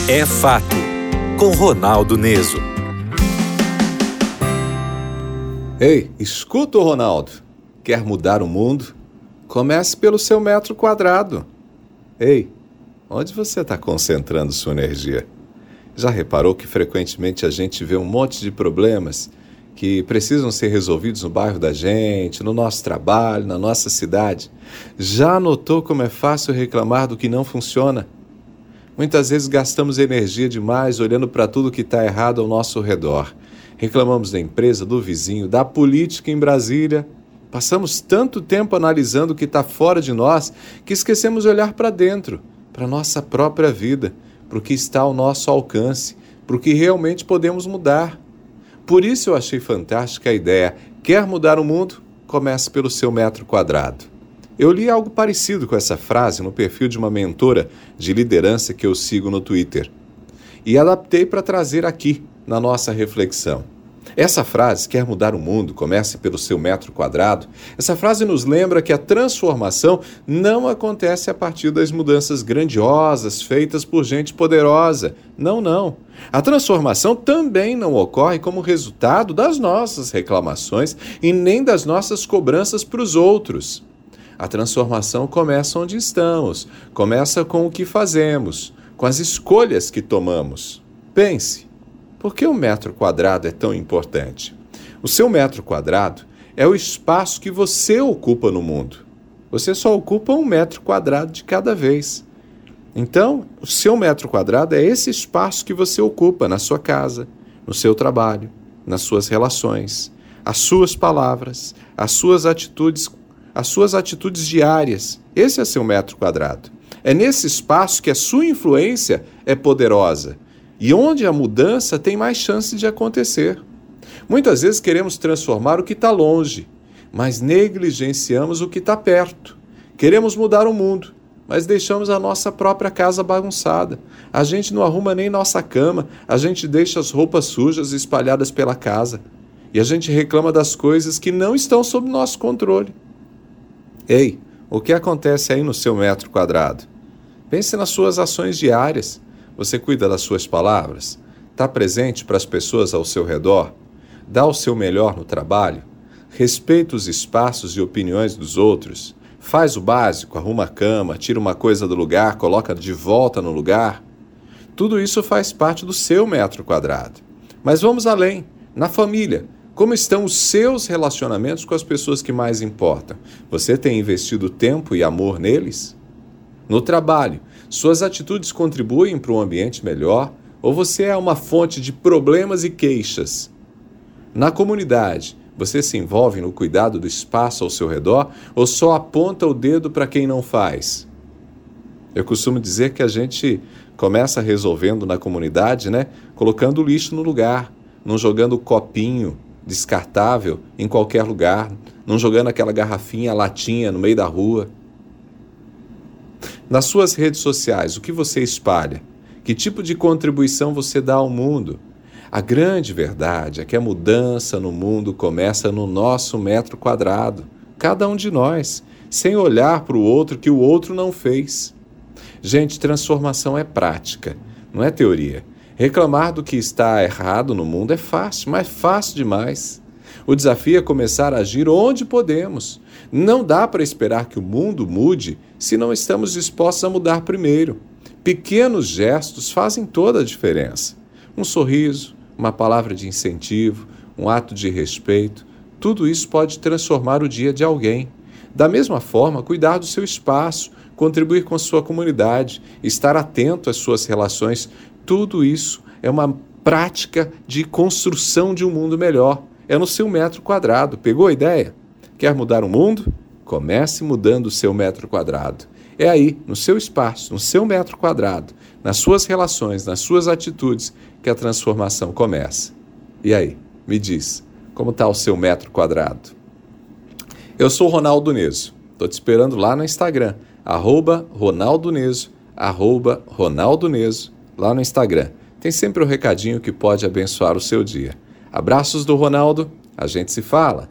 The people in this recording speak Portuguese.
É Fato, com Ronaldo Neso. Ei, escuta o Ronaldo. Quer mudar o mundo? Comece pelo seu metro quadrado. Ei, onde você está concentrando sua energia? Já reparou que frequentemente a gente vê um monte de problemas que precisam ser resolvidos no bairro da gente, no nosso trabalho, na nossa cidade? Já notou como é fácil reclamar do que não funciona? Muitas vezes gastamos energia demais olhando para tudo que está errado ao nosso redor. Reclamamos da empresa, do vizinho, da política em Brasília. Passamos tanto tempo analisando o que está fora de nós que esquecemos de olhar para dentro, para a nossa própria vida, para o que está ao nosso alcance, para o que realmente podemos mudar. Por isso eu achei fantástica a ideia: quer mudar o mundo? Comece pelo seu metro quadrado. Eu li algo parecido com essa frase no perfil de uma mentora de liderança que eu sigo no Twitter e adaptei para trazer aqui na nossa reflexão. Essa frase, quer mudar o mundo, comece pelo seu metro quadrado, essa frase nos lembra que a transformação não acontece a partir das mudanças grandiosas feitas por gente poderosa. Não, não. A transformação também não ocorre como resultado das nossas reclamações e nem das nossas cobranças para os outros. A transformação começa onde estamos, começa com o que fazemos, com as escolhas que tomamos. Pense, por que o metro quadrado é tão importante? O seu metro quadrado é o espaço que você ocupa no mundo. Você só ocupa 1 metro quadrado de cada vez. Então, o seu metro quadrado é esse espaço que você ocupa na sua casa, no seu trabalho, nas suas relações, as suas palavras, as suas atitudes diárias. Esse é seu metro quadrado. É nesse espaço que a sua influência é poderosa e onde a mudança tem mais chance de acontecer. Muitas vezes queremos transformar o que está longe, mas negligenciamos o que está perto. Queremos mudar o mundo, mas deixamos a nossa própria casa bagunçada. A gente não arruma nem nossa cama, a gente deixa as roupas sujas espalhadas pela casa. E a gente reclama das coisas que não estão sob nosso controle. Ei, o que acontece aí no seu metro quadrado? Pense nas suas ações diárias. Você cuida das suas palavras? Está presente para as pessoas ao seu redor? Dá o seu melhor no trabalho? Respeita os espaços e opiniões dos outros? Faz o básico, arruma a cama, tira uma coisa do lugar, coloca de volta no lugar? Tudo isso faz parte do seu metro quadrado. Mas vamos além. Na família, como estão os seus relacionamentos com as pessoas que mais importam? Você tem investido tempo e amor neles? No trabalho, suas atitudes contribuem para um ambiente melhor ou você é uma fonte de problemas e queixas? Na comunidade, você se envolve no cuidado do espaço ao seu redor ou só aponta o dedo para quem não faz? Eu costumo dizer que a gente começa resolvendo na comunidade, colocando o lixo no lugar, não jogando copinho descartável em qualquer lugar, não jogando aquela garrafinha, latinha no meio da rua. Nas suas redes sociais, o que você espalha? Que tipo de contribuição você dá ao mundo? A grande verdade é que a mudança no mundo começa no nosso metro quadrado, cada um de nós, sem olhar para o outro que o outro não fez. Gente, transformação é prática, não é teoria. Reclamar do que está errado no mundo é fácil, mas fácil demais. O desafio é começar a agir onde podemos. Não dá para esperar que o mundo mude se não estamos dispostos a mudar primeiro. Pequenos gestos fazem toda a diferença. Um sorriso, uma palavra de incentivo, um ato de respeito, tudo isso pode transformar o dia de alguém. Da mesma forma, cuidar do seu espaço, contribuir com a sua comunidade, estar atento às suas relações, tudo isso é uma prática de construção de um mundo melhor. É no seu metro quadrado. Pegou a ideia? Quer mudar o mundo? Comece mudando o seu metro quadrado. É aí, no seu espaço, no seu metro quadrado, nas suas relações, nas suas atitudes, que a transformação começa. E aí, me diz, como está o seu metro quadrado? Eu sou Ronaldo Neso. Estou te esperando lá no Instagram, @Ronaldo Neso, @Ronaldo Neso, lá no Instagram. Tem sempre um recadinho que pode abençoar o seu dia. Abraços do Ronaldo, a gente se fala.